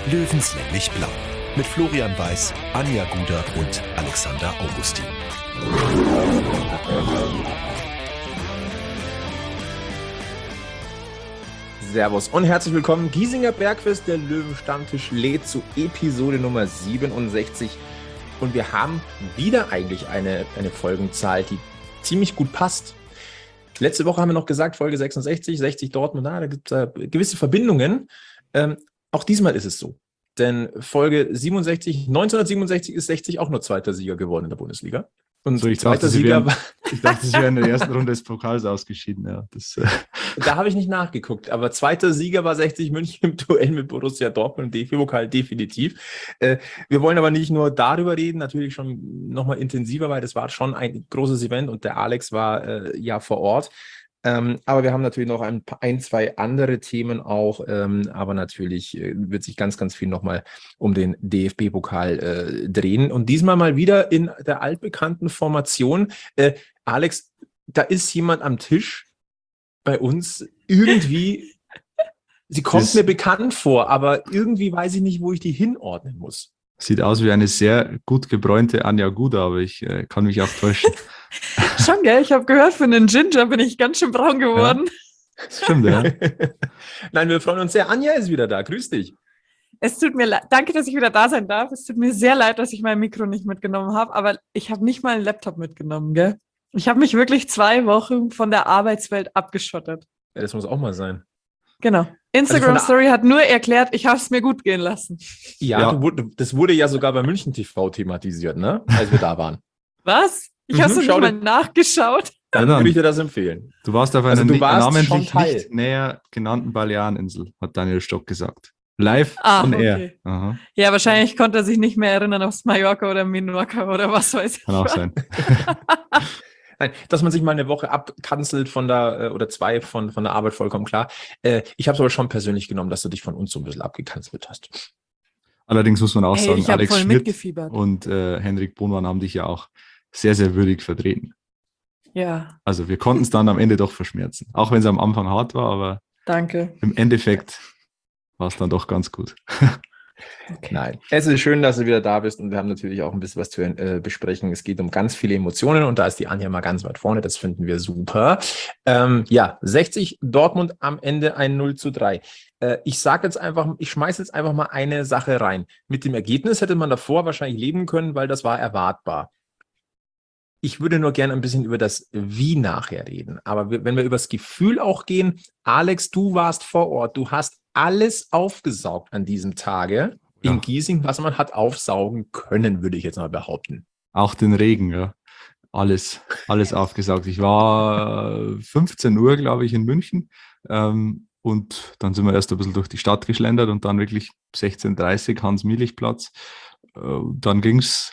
Löwenslänglich Blau. Mit Florian Weiß, Anja Guder und Alexander Augustin. Servus und herzlich willkommen. Giesinger Bergfest, der Löwenstammtisch lädt zu Episode Nummer 67. Und wir haben wieder eigentlich eine Folgenzahl, die ziemlich gut passt. Letzte Woche haben wir noch gesagt, Folge 66, 60 Dortmund, da gibt es gewisse Verbindungen. Auch diesmal ist es so. Denn Folge 67, 1967 ist 60 auch nur zweiter Sieger geworden in der Bundesliga. Und so, ich dachte, sie wären in der ersten Runde des Pokals ausgeschieden. Ja, da habe ich nicht nachgeguckt, aber zweiter Sieger war 60 München im Duell mit Borussia Dortmund im DFB-Pokal definitiv. Wir wollen aber nicht nur darüber reden, natürlich schon nochmal intensiver, weil das war schon ein großes Event und der Alex war ja vor Ort. Aber wir haben natürlich noch ein, zwei andere Themen auch, aber natürlich wird sich ganz, ganz viel nochmal um den DFB-Pokal drehen. Und diesmal mal wieder in der altbekannten Formation. Alex, da ist jemand am Tisch bei uns irgendwie, sie kommt mir bekannt vor, aber irgendwie weiß ich nicht, wo ich die hinordnen muss. Sieht aus wie eine sehr gut gebräunte Anja Guder, aber ich kann mich auch täuschen. Schon, gell? Ich habe gehört, für einen Ginger bin ich ganz schön braun geworden. Ja, das stimmt, ja. Nein, wir freuen uns sehr. Anja ist wieder da. Grüß dich. Es tut mir leid. Danke, dass ich wieder da sein darf. Es tut mir sehr leid, dass ich mein Mikro nicht mitgenommen habe, aber ich habe nicht mal einen Laptop mitgenommen, gell? Ich habe mich wirklich 2 Wochen von der Arbeitswelt abgeschottet. Ja, das muss auch mal sein. Genau. Instagram-Story hat nur erklärt, ich habe es mir gut gehen lassen. Ja. Das wurde ja sogar bei München TV thematisiert, ne? Als wir da waren. Was? Ich habe es nicht mal nachgeschaut. Dann würde ich dir das empfehlen. Du warst auf einer namentlich nicht näher genannten Baleareninsel, hat Daniel Stock gesagt. Live on air. Aha. Ja, wahrscheinlich konnte er sich nicht mehr erinnern aufs Mallorca oder Menorca oder was weiß ich. Kann auch sein. Nein, dass man sich mal eine Woche abkanzelt von der oder 2 von der Arbeit, vollkommen klar. Ich habe es aber schon persönlich genommen, dass du dich von uns so ein bisschen abgekanzelt hast. Allerdings muss man auch sagen, Alex Schmidt mitgefiebert. Und Henrik Bohnmann haben dich ja auch sehr, sehr würdig vertreten. Ja. Also wir konnten es dann am Ende doch verschmerzen. Auch wenn es am Anfang hart war, aber danke. Im Endeffekt war es dann doch ganz gut. Okay. Nein, es ist schön, dass du wieder da bist und wir haben natürlich auch ein bisschen was zu besprechen. Es geht um ganz viele Emotionen und da ist die Anja mal ganz weit vorne, das finden wir super. 60 Dortmund am Ende ein 0:3. Ich schmeiße jetzt einfach mal eine Sache rein. Mit dem Ergebnis hätte man davor wahrscheinlich leben können, weil das war erwartbar. Ich würde nur gerne ein bisschen über das Wie nachher reden. Aber wenn wir über das Gefühl auch gehen, Alex, du warst vor Ort, du hast alles aufgesaugt an diesem Tage in Giesing, was man hat aufsaugen können, würde ich jetzt mal behaupten. Auch den Regen, ja. Alles aufgesaugt. Ich war 15 Uhr, glaube ich, in München und dann sind wir erst ein bisschen durch die Stadt geschlendert und dann wirklich 16:30 Uhr Hans-Mielich-Platz. Dann ging es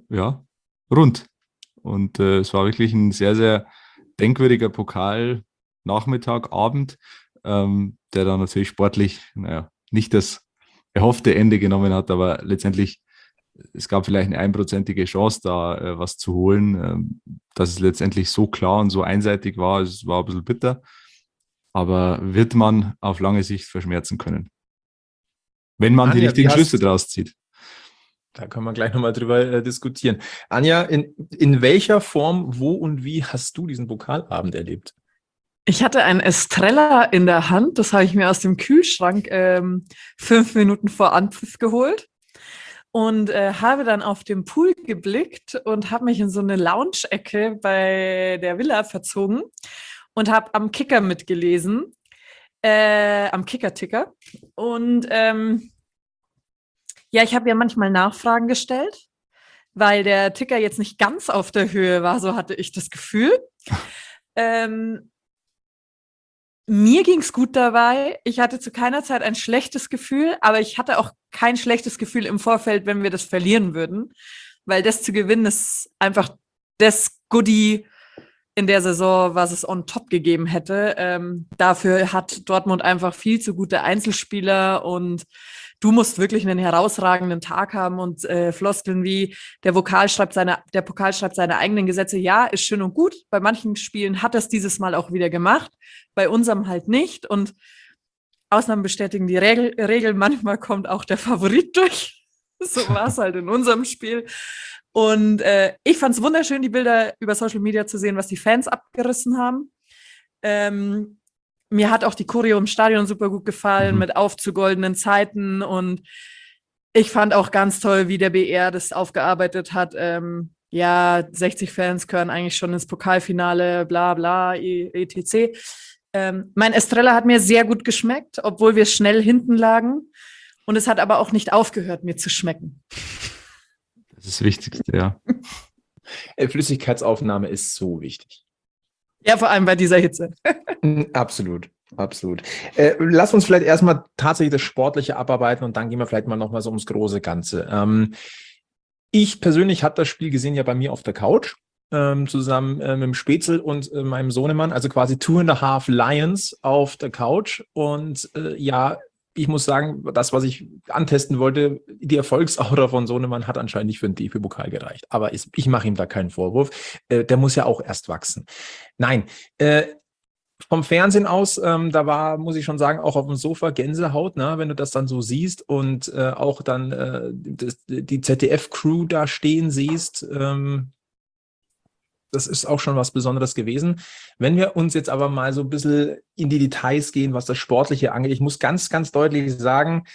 rund. Und es war wirklich ein sehr, sehr denkwürdiger Pokal-Nachmittag, Abend, der dann natürlich sportlich nicht das erhoffte Ende genommen hat, aber letztendlich, es gab vielleicht eine 1%ige Chance, da was zu holen. Dass es letztendlich so klar und so einseitig war, es war ein bisschen bitter, aber wird man auf lange Sicht verschmerzen können, wenn man die richtigen Schlüsse draus zieht. Da können wir gleich nochmal drüber diskutieren. Anja, in welcher Form, wo und wie hast du diesen Pokalabend erlebt? Ich hatte ein Estrella in der Hand, das habe ich mir aus dem Kühlschrank 5 Minuten vor Anpfiff geholt und habe dann auf den Pool geblickt und habe mich in so eine Lounge-Ecke bei der Villa verzogen und habe am Kicker mitgelesen, am Kicker-Ticker und ich habe ja manchmal Nachfragen gestellt, weil der Ticker jetzt nicht ganz auf der Höhe war, so hatte ich das Gefühl. Mir ging es gut dabei. Ich hatte zu keiner Zeit ein schlechtes Gefühl, aber ich hatte auch kein schlechtes Gefühl im Vorfeld, wenn wir das verlieren würden, weil das zu gewinnen ist einfach das Goodie in der Saison, was es on top gegeben hätte. Dafür hat Dortmund einfach viel zu gute Einzelspieler und du musst wirklich einen herausragenden Tag haben und Floskeln wie der Pokal schreibt seine eigenen Gesetze. Ja, ist schön und gut. Bei manchen Spielen hat er es dieses Mal auch wieder gemacht, bei unserem halt nicht. Und Ausnahmen bestätigen die Regel. Manchmal kommt auch der Favorit durch. So war es halt in unserem Spiel. Und ich fand es wunderschön, die Bilder über Social Media zu sehen, was die Fans abgerissen haben. Mir hat auch die Choreo im Stadion super gut gefallen, mit aufzugoldenen Zeiten. Und ich fand auch ganz toll, wie der BR das aufgearbeitet hat. 60 Fans gehören eigentlich schon ins Pokalfinale, bla bla, etc. Mein Estrella hat mir sehr gut geschmeckt, obwohl wir schnell hinten lagen. Und es hat aber auch nicht aufgehört, mir zu schmecken. Das ist das Wichtigste, ja. Flüssigkeitsaufnahme ist so wichtig. Ja, vor allem bei dieser Hitze. Absolut, absolut. Lass uns vielleicht erstmal tatsächlich das Sportliche abarbeiten und dann gehen wir vielleicht mal nochmal so ums große Ganze. Ich persönlich habe das Spiel gesehen ja bei mir auf der Couch, zusammen mit dem Spätzl und meinem Sohnemann, also quasi 2.5 Lions auf der Couch. Und ich muss sagen, das, was ich antesten wollte, die Erfolgsaura von Sohnemann hat anscheinend nicht für den DFB-Pokal gereicht. Aber ich mache ihm da keinen Vorwurf. Der muss ja auch erst wachsen. Nein, vom Fernsehen aus, da war, muss ich schon sagen, auch auf dem Sofa Gänsehaut, ne, wenn du das dann so siehst und auch dann die ZDF-Crew da stehen siehst. Das ist auch schon was Besonderes gewesen. Wenn wir uns jetzt aber mal so ein bisschen in die Details gehen, was das Sportliche angeht, ich muss ganz, ganz deutlich sagen,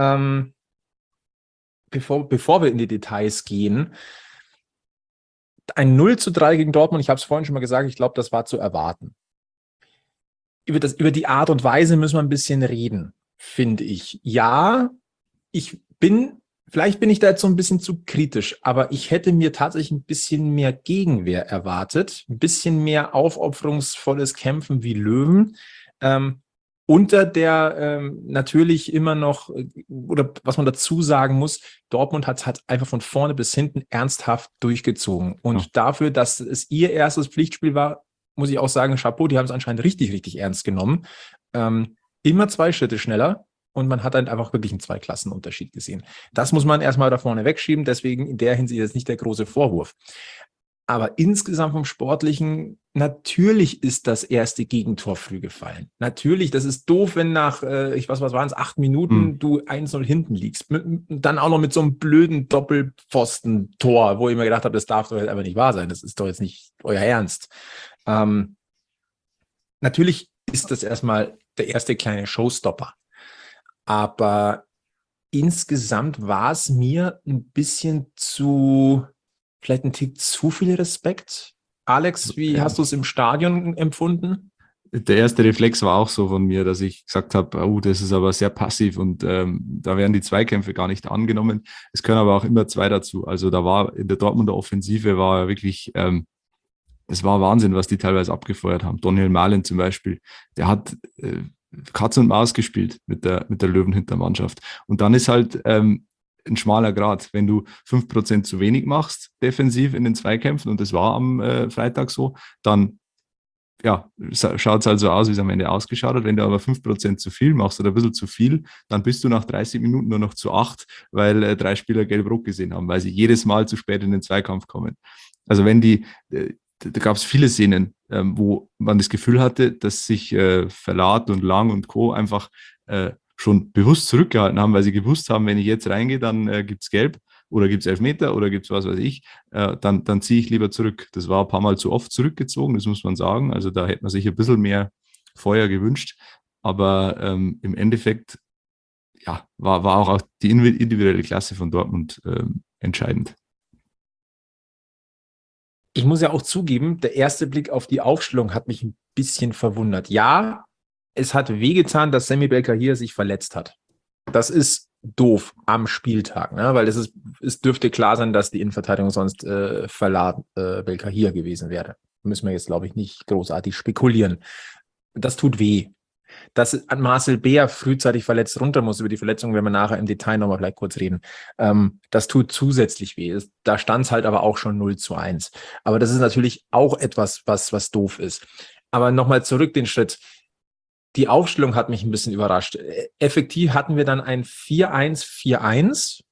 bevor wir in die Details gehen, ein 0:3 gegen Dortmund, ich habe es vorhin schon mal gesagt, ich glaube, das war zu erwarten. Über die Art und Weise müssen wir ein bisschen reden, finde ich. Ja, vielleicht bin ich da jetzt so ein bisschen zu kritisch, aber ich hätte mir tatsächlich ein bisschen mehr Gegenwehr erwartet, ein bisschen mehr aufopferungsvolles Kämpfen wie Löwen, unter der natürlich immer noch, oder was man dazu sagen muss, Dortmund hat einfach von vorne bis hinten ernsthaft durchgezogen. Und dafür, dass es ihr erstes Pflichtspiel war, muss ich auch sagen, Chapeau, die haben es anscheinend richtig, richtig ernst genommen. Immer 2 Schritte schneller. Und man hat dann einfach wirklich einen 2-Klassen-Unterschied gesehen. Das muss man erstmal da vorne wegschieben, deswegen in der Hinsicht ist nicht der große Vorwurf. Aber insgesamt vom Sportlichen, natürlich ist das erste Gegentor früh gefallen. Natürlich, das ist doof, wenn nach, was waren es, 8 Minuten du 1-0 hinten liegst. Dann auch noch mit so einem blöden Doppelpfosten-Tor, wo ich mir gedacht habe, das darf doch jetzt einfach nicht wahr sein. Das ist doch jetzt nicht euer Ernst. Natürlich ist das erstmal der erste kleine Showstopper. Aber insgesamt war es mir ein bisschen vielleicht ein Tick zu viel Respekt. Alex, wie hast du es im Stadion empfunden? Der erste Reflex war auch so von mir, dass ich gesagt habe, das ist aber sehr passiv und da werden die Zweikämpfe gar nicht angenommen. Es können aber auch immer 2 dazu. Also da war in der Dortmunder Offensive war wirklich, es war Wahnsinn, was die teilweise abgefeuert haben. Daniel Mahlen zum Beispiel, der hat Katz und Maus gespielt mit der Löwenhütter-Mannschaft. Und dann ist halt ein schmaler Grat. Wenn du 5% zu wenig machst, defensiv in den Zweikämpfen, und das war am Freitag so, dann schaut es halt so aus, wie es am Ende ausgeschaut hat. Wenn du aber 5% zu viel machst oder ein bisschen zu viel, dann bist du nach 30 Minuten nur noch zu 8, weil 3 Spieler gelb-rot gesehen haben, weil sie jedes Mal zu spät in den Zweikampf kommen. Also da gab es viele Szenen, wo man das Gefühl hatte, dass sich Verlat und Lang und Co. einfach schon bewusst zurückgehalten haben, weil sie gewusst haben, wenn ich jetzt reingehe, dann gibt es Gelb oder gibt es Elfmeter oder gibt es was weiß ich, dann ziehe ich lieber zurück. Das war ein paar Mal zu oft zurückgezogen, das muss man sagen. Also da hätte man sich ein bisschen mehr Feuer gewünscht. Aber im Endeffekt war auch die individuelle Klasse von Dortmund entscheidend. Ich muss ja auch zugeben, der erste Blick auf die Aufstellung hat mich ein bisschen verwundert. Ja, es hat wehgetan, dass Semi Belkhir sich verletzt hat. Das ist doof am Spieltag, ne? Weil es dürfte klar sein, dass die Innenverteidigung sonst Verlat Belkhir gewesen wäre. Müssen wir jetzt, glaube ich, nicht großartig spekulieren. Das tut weh. Dass Marcel Beer frühzeitig verletzt runter muss, über die Verletzung werden wir nachher im Detail nochmal vielleicht kurz reden. Das tut zusätzlich weh. Da stand es halt aber auch schon 0:1. Aber das ist natürlich auch etwas, was doof ist. Aber nochmal zurück den Schritt. Die Aufstellung hat mich ein bisschen überrascht. Effektiv hatten wir dann ein 4-1-4-1.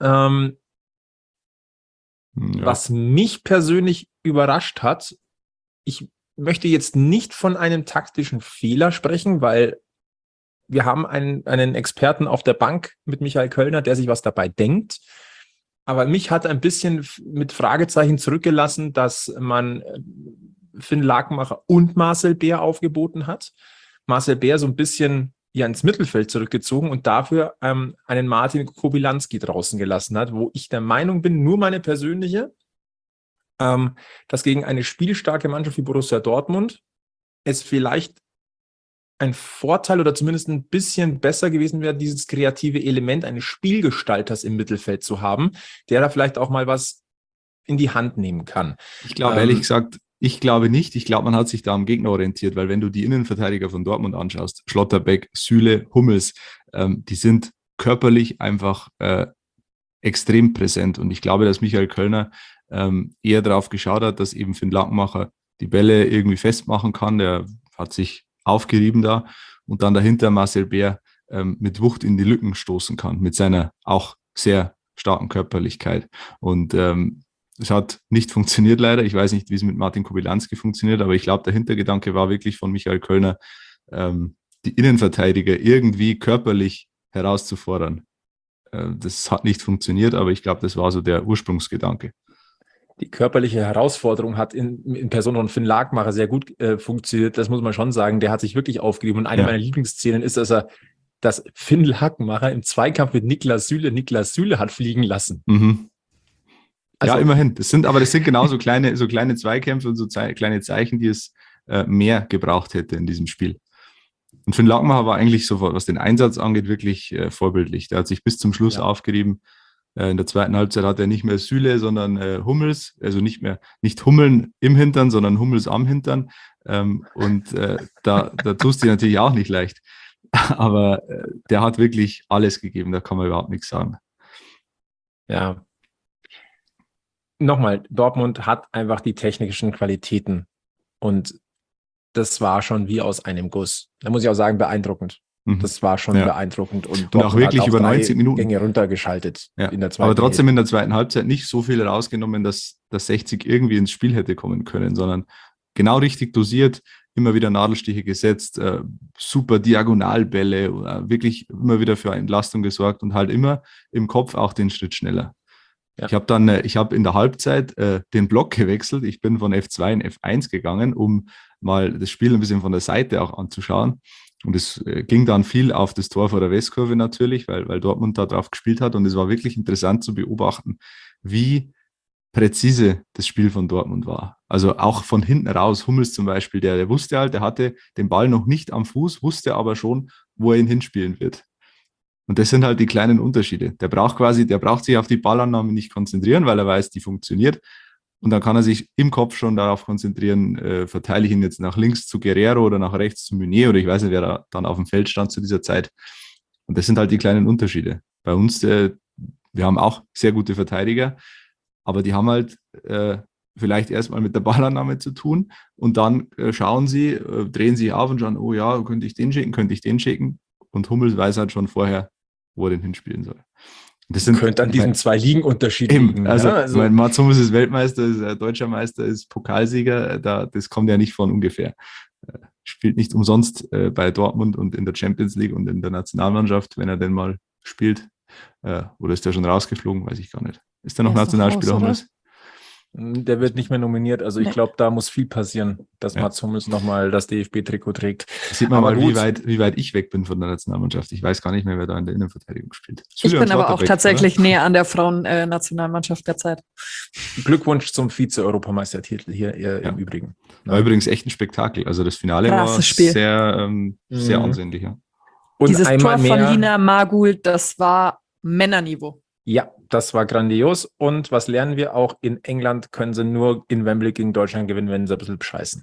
Was mich persönlich überrascht hat, ich möchte jetzt nicht von einem taktischen Fehler sprechen, weil wir haben einen Experten auf der Bank mit Michael Kölner, der sich was dabei denkt. Aber mich hat ein bisschen mit Fragezeichen zurückgelassen, dass man Finn Lakenmacher und Marcel Bär aufgeboten hat. Marcel Bär so ein bisschen ins Mittelfeld zurückgezogen und dafür einen Martin Kobylanski draußen gelassen hat, wo ich der Meinung bin, nur meine persönliche, dass gegen eine spielstarke Mannschaft wie Borussia Dortmund es vielleicht ein Vorteil oder zumindest ein bisschen besser gewesen wäre, dieses kreative Element eines Spielgestalters im Mittelfeld zu haben, der da vielleicht auch mal was in die Hand nehmen kann. Ich glaube, ehrlich gesagt, ich glaube nicht. Ich glaube, man hat sich da am Gegner orientiert, weil wenn du die Innenverteidiger von Dortmund anschaust, Schlotterbeck, Süle, Hummels, die sind körperlich einfach extrem präsent. Und ich glaube, dass Michael Kölner eher darauf geschaut hat, dass eben Finn Lakenmacher die Bälle irgendwie festmachen kann. Der hat sich aufgerieben da und dann dahinter Marcel Bär mit Wucht in die Lücken stoßen kann, mit seiner auch sehr starken Körperlichkeit. Und es hat nicht funktioniert leider. Ich weiß nicht, wie es mit Martin Kobylanski funktioniert, aber ich glaube, der Hintergedanke war wirklich von Michael Kölner, die Innenverteidiger irgendwie körperlich herauszufordern. Das hat nicht funktioniert, aber ich glaube, das war so der Ursprungsgedanke. Die körperliche Herausforderung hat in Person von Finn Lakenmacher sehr gut funktioniert. Das muss man schon sagen. Der hat sich wirklich aufgegeben. Und eine meiner Lieblingsszenen ist, dass Finn Lakenmacher im Zweikampf mit Niklas Süle hat fliegen lassen. Mhm. Also, ja, immerhin. Das sind genauso kleine Zweikämpfe und so kleine Zeichen, die es mehr gebraucht hätte in diesem Spiel. Und Finn Lakenmacher war eigentlich so, was den Einsatz angeht, wirklich vorbildlich. Der hat sich bis zum Schluss aufgerieben. In der zweiten Halbzeit hat er nicht mehr Süle, sondern Hummels, also nicht Hummeln im Hintern, sondern Hummels am Hintern. Da tust du dir natürlich auch nicht leicht. Aber der hat wirklich alles gegeben, da kann man überhaupt nichts sagen. Ja. Nochmal, Dortmund hat einfach die technischen Qualitäten und das war schon wie aus einem Guss. Da muss ich auch sagen, beeindruckend. Das war schon beeindruckend. Und auch wirklich über 90 Minuten Gänge runtergeschaltet in der zweiten. Aber trotzdem in der zweiten Halbzeit nicht so viel rausgenommen, dass 60 irgendwie ins Spiel hätte kommen können, sondern genau richtig dosiert, immer wieder Nadelstiche gesetzt, super Diagonalbälle, wirklich immer wieder für Entlastung gesorgt und halt immer im Kopf auch den Schritt schneller. Ja. Ich habe in der Halbzeit den Block gewechselt. Ich bin von F2 in F1 gegangen, um mal das Spiel ein bisschen von der Seite auch anzuschauen. Und es ging dann viel auf das Tor vor der Westkurve natürlich, weil Dortmund da drauf gespielt hat. Und es war wirklich interessant zu beobachten, wie präzise das Spiel von Dortmund war. Also auch von hinten raus. Hummels zum Beispiel, der wusste halt, der hatte den Ball noch nicht am Fuß, wusste aber schon, wo er ihn hinspielen wird. Und das sind halt die kleinen Unterschiede. Der braucht sich auf die Ballannahme nicht konzentrieren, weil er weiß, die funktioniert. Und dann kann er sich im Kopf schon darauf konzentrieren, verteile ich ihn jetzt nach links zu Guerrero oder nach rechts zu Meunier oder ich weiß nicht, wer da dann auf dem Feld stand zu dieser Zeit. Und das sind halt die kleinen Unterschiede. Bei uns, wir haben auch sehr gute Verteidiger, aber die haben halt vielleicht erstmal mit der Ballannahme zu tun und dann schauen sie, drehen sich auf und schauen, oh ja, könnte ich den schicken. Und Hummels weiß halt schon vorher, wo er den hinspielen soll. Das könnte an diesen zwei Ligen unterschiedlich. Also Mats Hummels ist Weltmeister, ist deutscher Meister, ist Pokalsieger, das kommt ja nicht von ungefähr. Spielt nicht umsonst bei Dortmund und in der Champions League und in der Nationalmannschaft, wenn er denn mal spielt. Oder ist der schon rausgeflogen? Weiß ich gar nicht. Ist der noch Nationalspieler, Hummels? Der wird nicht mehr nominiert. Also ich glaube, da muss viel passieren, dass Mats Hummels nochmal das DFB-Trikot trägt. Da sieht man mal, wie weit ich weg bin von der Nationalmannschaft. Ich weiß gar nicht mehr, wer da in der Innenverteidigung spielt. Ich bin aber auch tatsächlich näher an der Frauen-Nationalmannschaft derzeit. Glückwunsch zum Vize-Europameistertitel hier im Übrigen. War übrigens echt ein Spektakel. Also das Finale war sehr, sehr ansehnlich. Ja. Und dieses Tor von Lina Margul, das war Männerniveau. Ja, das war grandios. Und was lernen wir auch? In England können sie nur in Wembley gegen Deutschland gewinnen, wenn sie ein bisschen bescheißen.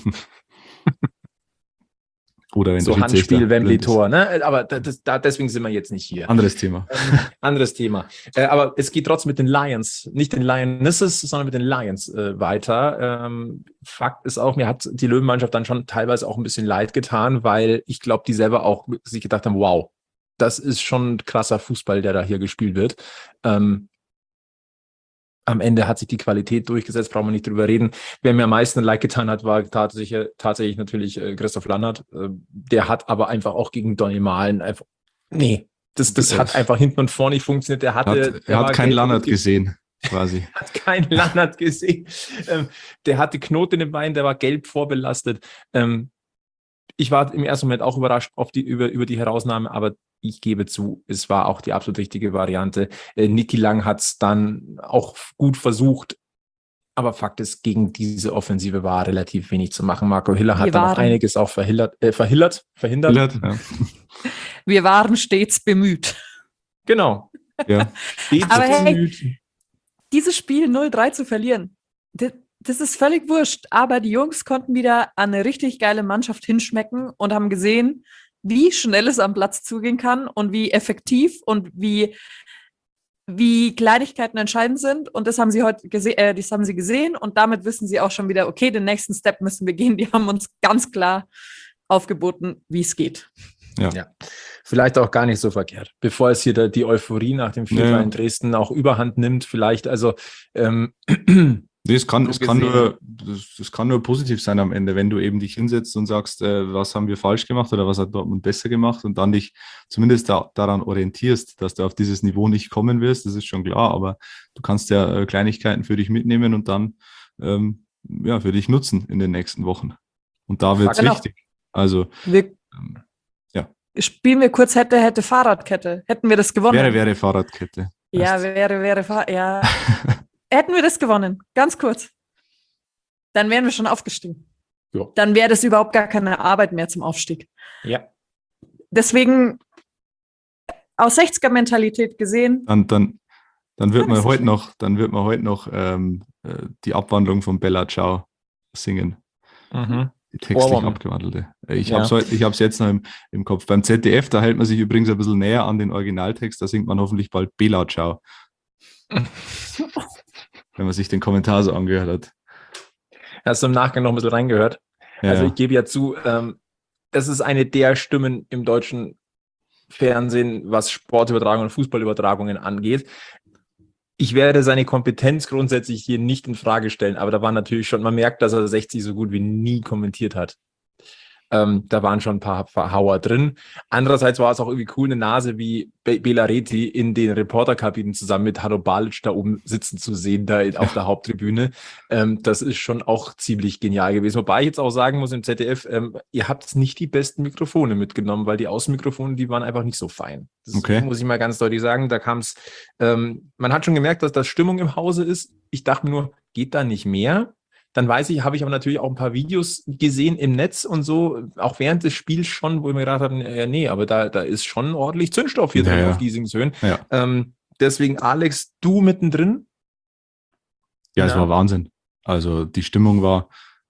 Oder wenn so Handspiel, Wembley-Tor. Ne? Aber deswegen sind wir jetzt nicht hier. Anderes Thema. Anderes Thema. Aber es geht trotzdem mit den Lions, nicht den Lionesses, sondern mit den Lions weiter. Fakt ist auch, mir hat die Löwenmannschaft dann schon teilweise auch ein bisschen leid getan, weil ich glaube, die selber auch sich gedacht haben, wow, das ist schon krasser Fußball, der da hier gespielt wird. am Ende hat sich die Qualität durchgesetzt, brauchen wir nicht drüber reden. Wer mir am meisten Like getan hat, war tatsächlich natürlich Christoph Lannert. Der hat aber einfach auch gegen Donny Malen einfach, das hat einfach hinten und vorne nicht funktioniert. Er hat keinen Lannert gesehen, quasi. Hat keinen Lannert gesehen. Der hatte Knoten im Bein, der war gelb vorbelastet. Ich war im ersten Moment auch überrascht über die Herausnahme, aber ich gebe zu, es war auch die absolut richtige Variante. Niki Lang hat es dann auch gut versucht, aber Fakt ist, gegen diese Offensive war relativ wenig zu machen. Marco Hiller hat dann noch einiges auch verhindert. Ja. Wir waren stets bemüht. Genau. Ja. Aber hey, dieses Spiel 0-3 zu verlieren, das ist völlig wurscht. Aber die Jungs konnten wieder an eine richtig geile Mannschaft hinschmecken und haben gesehen, wie schnell es am Platz zugehen kann und wie effektiv und wie Kleinigkeiten entscheidend sind. Und das haben sie heute gesehen und damit wissen sie auch schon wieder, okay, den nächsten Step müssen wir gehen. Die haben uns ganz klar aufgeboten, wie es geht. Ja. Vielleicht auch gar nicht so verkehrt. Bevor es hier die Euphorie nach dem 4-3 in Dresden auch überhand nimmt, vielleicht, also es kann nur positiv sein am Ende, wenn du eben dich hinsetzt und sagst, was haben wir falsch gemacht oder was hat Dortmund besser gemacht und dann dich zumindest daran orientierst, dass du auf dieses Niveau nicht kommen wirst, das ist schon klar, aber du kannst ja Kleinigkeiten für dich mitnehmen und dann für dich nutzen in den nächsten Wochen. Und da wird es wichtig. Also spielen wir kurz hätte Fahrradkette. Hätten wir das gewonnen? Wäre Fahrradkette. Ja, ja. Hätten wir das gewonnen, ganz kurz, dann wären wir schon aufgestiegen. Ja. Dann wäre das überhaupt gar keine Arbeit mehr zum Aufstieg. Ja. Deswegen aus 60er-Mentalität gesehen. Dann wird man heute noch die Abwandlung von Bella Ciao singen. Mhm. Die textlich abgewandelte. Ich habe es jetzt noch im Kopf. Beim ZDF, da hält man sich übrigens ein bisschen näher an den Originaltext, da singt man hoffentlich bald Bella Ciao. Wenn man sich den Kommentar so angehört hat. Hast du im Nachgang noch ein bisschen reingehört? Ja. Also ich gebe ja zu, das ist eine der Stimmen im deutschen Fernsehen, was Sportübertragungen und Fußballübertragungen angeht. Ich werde seine Kompetenz grundsätzlich hier nicht in Frage stellen, aber da war natürlich schon, man merkt, dass er 60 so gut wie nie kommentiert hat. Da waren schon ein paar Verhauer drin. Andererseits war es auch irgendwie cool, eine Nase wie Bela Reti in den Reporterkabinen zusammen mit Hanno Balic da oben sitzen zu sehen, da auf der Haupttribüne. Das ist schon auch ziemlich genial gewesen. Wobei ich jetzt auch sagen muss, im ZDF, ihr habt nicht die besten Mikrofone mitgenommen, weil die Außenmikrofone, die waren einfach nicht so fein. Das muss ich mal ganz deutlich sagen. Da kam es, man hat schon gemerkt, dass das Stimmung im Hause ist. Ich dachte mir nur, geht da nicht mehr? Dann habe ich aber natürlich auch ein paar Videos gesehen im Netz und so, auch während des Spiels schon, wo ich mir gedacht habe, aber da ist schon ordentlich Zündstoff hier drin auf Giesingshöhen. Ja. Deswegen, Alex, du mittendrin? Ja, es war Wahnsinn. Also die Stimmung war,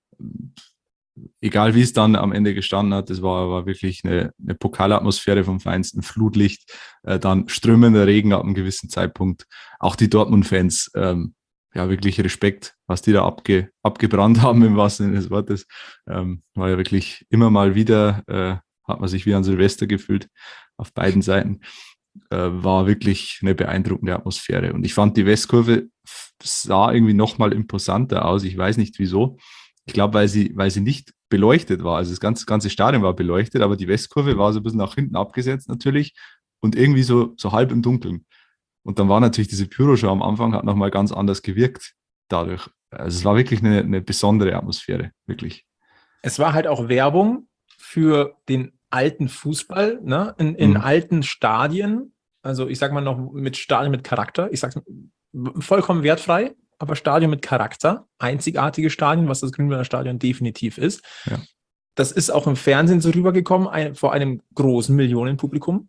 egal wie es dann am Ende gestanden hat, es war wirklich eine Pokalatmosphäre vom Feinsten, Flutlicht, dann strömender Regen ab einem gewissen Zeitpunkt. Auch die Dortmund-Fans, wirklich Respekt, was die da abgebrannt haben im wahrsten Sinne des Wortes. War ja wirklich immer mal wieder, hat man sich wie an Silvester gefühlt auf beiden Seiten. War wirklich eine beeindruckende Atmosphäre. Und ich fand, die Westkurve sah irgendwie nochmal imposanter aus. Ich weiß nicht wieso. Ich glaube, weil sie nicht beleuchtet war. Also das ganze Stadion war beleuchtet, aber die Westkurve war so ein bisschen nach hinten abgesetzt natürlich und irgendwie so halb im Dunkeln. Und dann war natürlich diese Pyroshow am Anfang, hat nochmal ganz anders gewirkt dadurch. Also es war wirklich eine besondere Atmosphäre, wirklich. Es war halt auch Werbung für den alten Fußball, ne? In alten Stadien. Also ich sag mal noch mit Stadien mit Charakter. Ich sag's vollkommen wertfrei, aber Stadion mit Charakter. Einzigartige Stadien, was das Grünwalder Stadion definitiv ist. Ja. Das ist auch im Fernsehen so rübergekommen, vor einem großen Millionenpublikum.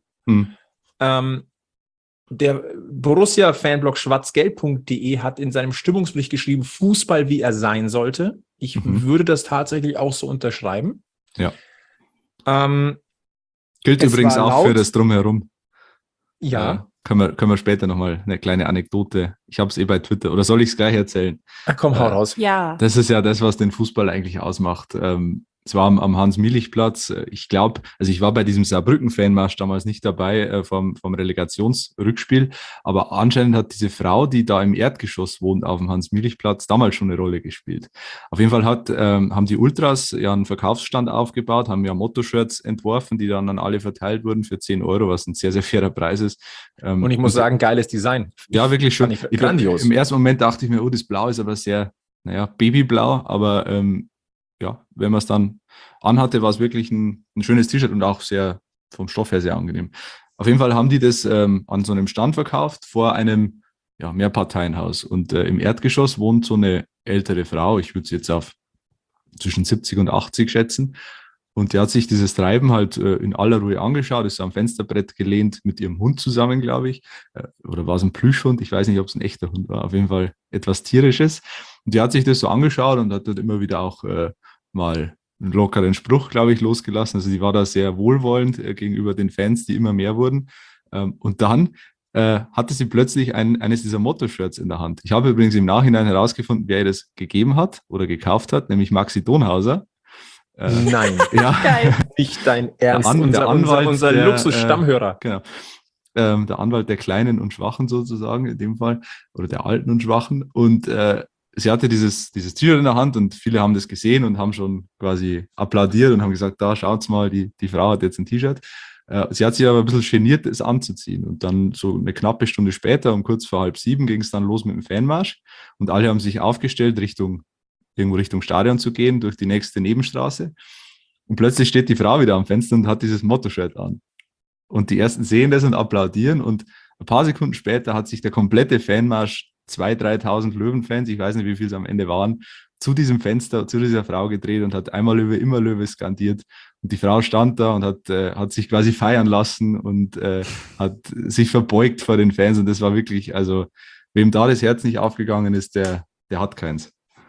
Der Borussia-Fanblog schwarzgelb.de hat in seinem Stimmungsbericht geschrieben, Fußball, wie er sein sollte. Ich würde das tatsächlich auch so unterschreiben. Ja. Gilt übrigens auch für das Drumherum. Ja. Können wir später nochmal eine kleine Anekdote. Ich habe es bei Twitter. Oder soll ich es gleich erzählen? Komm, hau raus. Ja. Das ist ja das, was den Fußball eigentlich ausmacht. Es war am Hans-Mielich-Platz. Ich glaube, also ich war bei diesem Saarbrücken-Fanmarsch damals nicht dabei vom Relegationsrückspiel, aber anscheinend hat diese Frau, die da im Erdgeschoss wohnt, auf dem Hans-Mielich-Platz, damals schon eine Rolle gespielt. Auf jeden Fall haben die Ultras ja einen Verkaufsstand aufgebaut, haben ja Motto-Shirts entworfen, die dann an alle verteilt wurden für 10 Euro, was ein sehr, sehr fairer Preis ist. Und ich muss sagen, geiles Design. Ja, wirklich schon. Grandios. Im ersten Moment dachte ich mir, oh, das Blau ist aber sehr, babyblau, aber ja, wenn man es dann anhatte, war es wirklich ein schönes T-Shirt und auch sehr vom Stoff her sehr angenehm. Auf jeden Fall haben die das an so einem Stand verkauft vor einem Mehrparteienhaus. Und im Erdgeschoss wohnt so eine ältere Frau, ich würde sie jetzt auf zwischen 70 und 80 schätzen. Und die hat sich dieses Treiben halt in aller Ruhe angeschaut, ist am Fensterbrett gelehnt mit ihrem Hund zusammen, glaube ich. Oder war es ein Plüschhund? Ich weiß nicht, ob es ein echter Hund war. Auf jeden Fall etwas Tierisches. Und die hat sich das so angeschaut und hat dort immer wieder auch mal einen lockeren Spruch, glaube ich, losgelassen. Also die war da sehr wohlwollend gegenüber den Fans, die immer mehr wurden. Und dann hatte sie plötzlich eines dieser Motto-Shirts in der Hand. Ich habe übrigens im Nachhinein herausgefunden, wer ihr das gegeben hat oder gekauft hat, nämlich Maxi Donhauser. Nein, ja, Geil. nicht dein Ernst. Der Anwalt, unser Luxus-Stammhörer. Genau. Der Anwalt der Kleinen und Schwachen sozusagen in dem Fall oder der Alten und Schwachen. Und sie hatte dieses T-Shirt in der Hand und viele haben das gesehen und haben schon quasi applaudiert und haben gesagt, da schaut's mal, die Frau hat jetzt ein T-Shirt. Sie hat sich aber ein bisschen geniert, es anzuziehen. Und dann so eine knappe Stunde später, um kurz vor 6:30, ging es dann los mit dem Fanmarsch. Und alle haben sich aufgestellt, irgendwo Richtung Stadion zu gehen, durch die nächste Nebenstraße. Und plötzlich steht die Frau wieder am Fenster und hat dieses Motto-Shirt an. Und die Ersten sehen das und applaudieren. Und ein paar Sekunden später hat sich der komplette Fanmarsch, 2.000, 3.000 Löwenfans, ich weiß nicht, wie viel es am Ende waren, zu diesem Fenster, zu dieser Frau gedreht und hat einmal Löwe, immer Löwe skandiert. Und die Frau stand da und hat sich quasi feiern lassen und hat sich verbeugt vor den Fans. Und das war wirklich, also wem da das Herz nicht aufgegangen ist, der hat keins.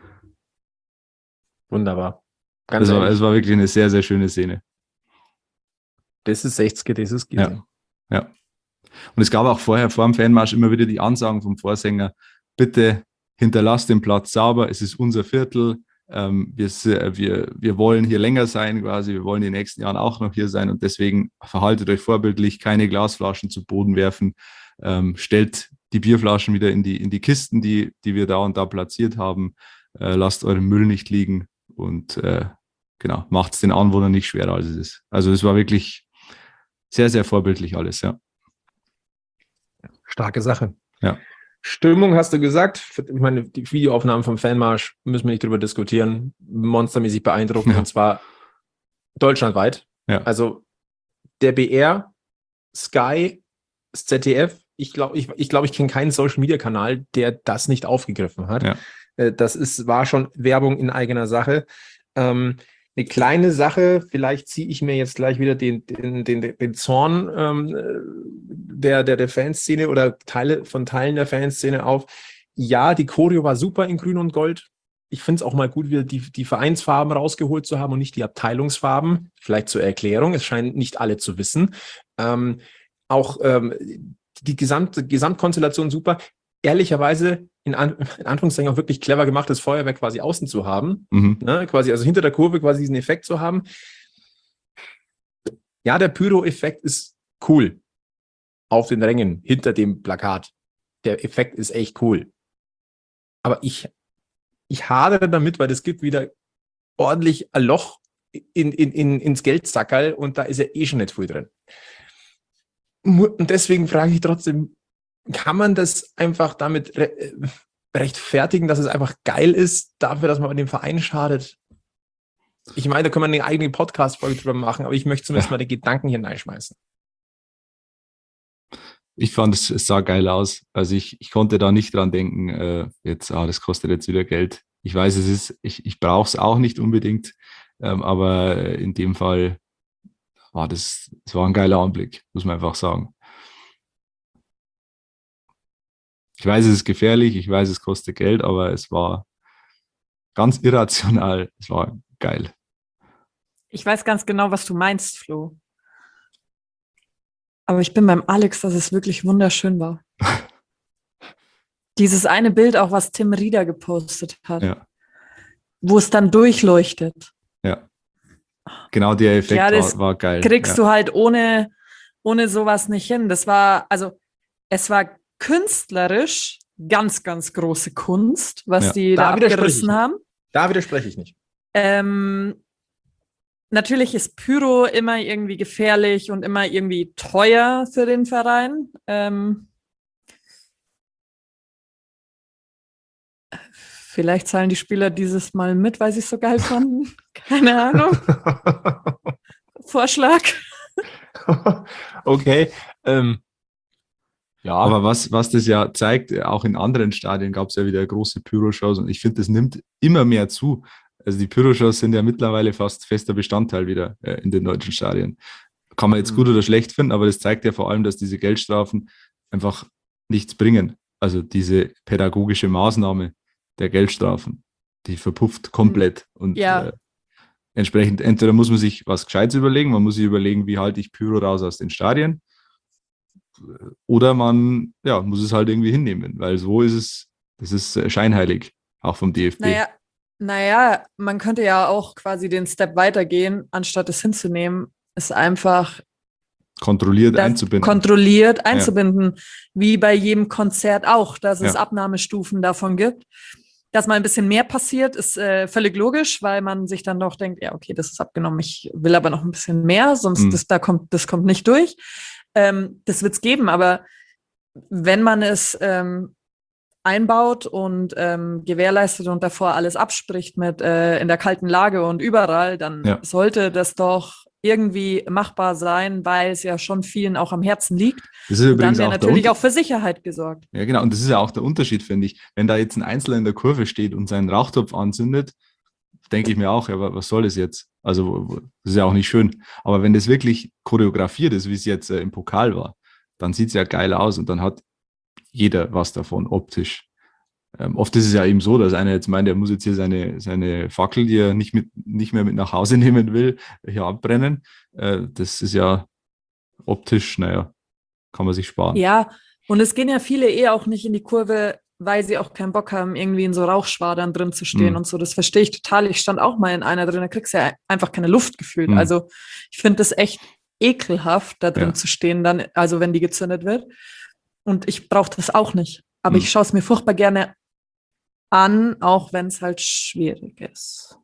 Wunderbar. Es war wirklich eine sehr, sehr schöne Szene. Das ist 60er, das ist Gitte. Ja. Und es gab auch vorher, vor dem Fanmarsch, immer wieder die Ansagen vom Vorsänger, bitte hinterlasst den Platz sauber, es ist unser Viertel, wir wollen hier länger sein quasi, wir wollen in den nächsten Jahren auch noch hier sein und deswegen verhaltet euch vorbildlich, keine Glasflaschen zu Boden werfen, stellt die Bierflaschen wieder in die Kisten, die wir da und da platziert haben, lasst euren Müll nicht liegen und genau, macht es den Anwohnern nicht schwerer, als es ist. Also es war wirklich sehr, sehr vorbildlich alles, ja. Starke Sache. Ja. Stimmung hast du gesagt. Ich meine, die Videoaufnahmen vom Fanmarsch müssen wir nicht drüber diskutieren. Monstermäßig beeindruckend Ja. und zwar deutschlandweit. Ja. Also der BR, Sky, das ZDF. Ich glaube, ich kenne keinen Social-Media-Kanal, der das nicht aufgegriffen hat. Ja. Das war schon Werbung in eigener Sache. Eine kleine Sache, vielleicht ziehe ich mir jetzt gleich wieder den Zorn der Fanszene oder Teilen der Fanszene auf. Ja, die Choreo war super in Grün und Gold. Ich finde es auch mal gut, wieder die Vereinsfarben rausgeholt zu haben und nicht die Abteilungsfarben. Vielleicht zur Erklärung, es scheinen nicht alle zu wissen. Auch die Gesamtkonstellation super. Ehrlicherweise in Anführungszeichen auch wirklich clever gemacht, das Feuerwerk quasi außen zu haben. Mhm. Ne, quasi, also hinter der Kurve quasi diesen Effekt zu haben. Ja, der Pyro-Effekt ist cool. Auf den Rängen, hinter dem Plakat. Der Effekt ist echt cool. Aber ich hadere damit, weil das gibt wieder ordentlich ein Loch ins Geldsackerl und da ist ja eh schon nicht viel drin. Und deswegen frage ich trotzdem, kann man das einfach damit rechtfertigen, dass es einfach geil ist, dafür, dass man dem Verein schadet? Ich meine, da können wir eine eigene Podcast-Folge drüber machen, aber ich möchte zumindest mal den Gedanken hier reinschmeißen. Ich fand, es sah geil aus. Also ich konnte da nicht dran denken, das kostet jetzt wieder Geld. Ich weiß, ich brauche es auch nicht unbedingt, aber in dem Fall war das war ein geiler Anblick, muss man einfach sagen. Ich weiß, es ist gefährlich, ich weiß, es kostet Geld, aber es war ganz irrational. Es war geil. Ich weiß ganz genau, was du meinst, Flo. Aber ich bin beim Alex, dass es wirklich wunderschön war. Dieses eine Bild auch, was Tim Rieder gepostet hat, Ja. wo es dann durchleuchtet. Ja. genau der Effekt Ja, das war geil. kriegst du halt ohne sowas nicht hin. Es war künstlerisch ganz, ganz große Kunst, was Ja. die da Da widerspreche ich abgerissen nicht. haben. Da widerspreche ich nicht. Natürlich ist Pyro immer irgendwie gefährlich und immer irgendwie teuer für den Verein. Vielleicht zahlen die Spieler dieses Mal mit, weil sie es so geil fanden. Keine Ahnung. Vorschlag. Okay. Ja, Aber was das ja zeigt, auch in anderen Stadien gab es ja wieder große Pyroshows und ich finde, das nimmt immer mehr zu. Also die Pyroshows sind ja mittlerweile fast fester Bestandteil wieder in den deutschen Stadien. Kann man jetzt gut oder schlecht finden, aber das zeigt ja vor allem, dass diese Geldstrafen einfach nichts bringen. Also diese pädagogische Maßnahme der Geldstrafen, die verpufft komplett. Und Ja. entsprechend, entweder muss man sich was Gescheites überlegen, man muss sich überlegen, wie halte ich Pyro raus aus den Stadien, oder man muss es halt irgendwie hinnehmen, weil so ist es, das ist scheinheilig, auch vom DFB. Naja, man könnte ja auch quasi den Step weitergehen, anstatt es hinzunehmen, es einfach Kontrolliert einzubinden. Kontrolliert einzubinden, wie bei jedem Konzert auch, dass es Ja. Abnahmestufen davon gibt. Dass mal ein bisschen mehr passiert, ist völlig logisch, weil man sich dann doch denkt, ja, okay, das ist abgenommen, ich will aber noch ein bisschen mehr, sonst das kommt nicht durch. Das wird es geben, aber wenn man es einbaut und gewährleistet und davor alles abspricht mit in der kalten Lage und überall, dann sollte das doch irgendwie machbar sein, weil es ja schon vielen auch am Herzen liegt. Das ist übrigens dann wäre natürlich auch für Sicherheit gesorgt. Ja, genau. Und das ist ja auch der Unterschied, finde ich. Wenn da jetzt ein Einzelner in der Kurve steht und seinen Rauchtopf anzündet, denke ich mir auch, ja, was soll das jetzt? Also, das ist ja auch nicht schön. Aber wenn das wirklich choreografiert ist, wie es jetzt im Pokal war, dann sieht es ja geil aus und dann hat jeder was davon optisch. Oft ist es ja eben so, dass einer jetzt meint, er muss jetzt hier seine Fackel, die er nicht mehr mit nach Hause nehmen will, hier abbrennen. Das ist ja optisch, kann man sich sparen. Ja, und es gehen ja viele auch nicht in die Kurve, weil sie auch keinen Bock haben, irgendwie in so Rauchschwadern drin zu stehen und so. Das verstehe ich total. Ich stand auch mal in einer drin, da kriegst du ja einfach keine Luft gefühlt. Also ich finde das echt ekelhaft, da drin zu stehen, dann, also wenn die gezündet wird. Und ich brauche das auch nicht. Aber ich schaue es mir furchtbar gerne an, auch wenn es halt schwierig ist.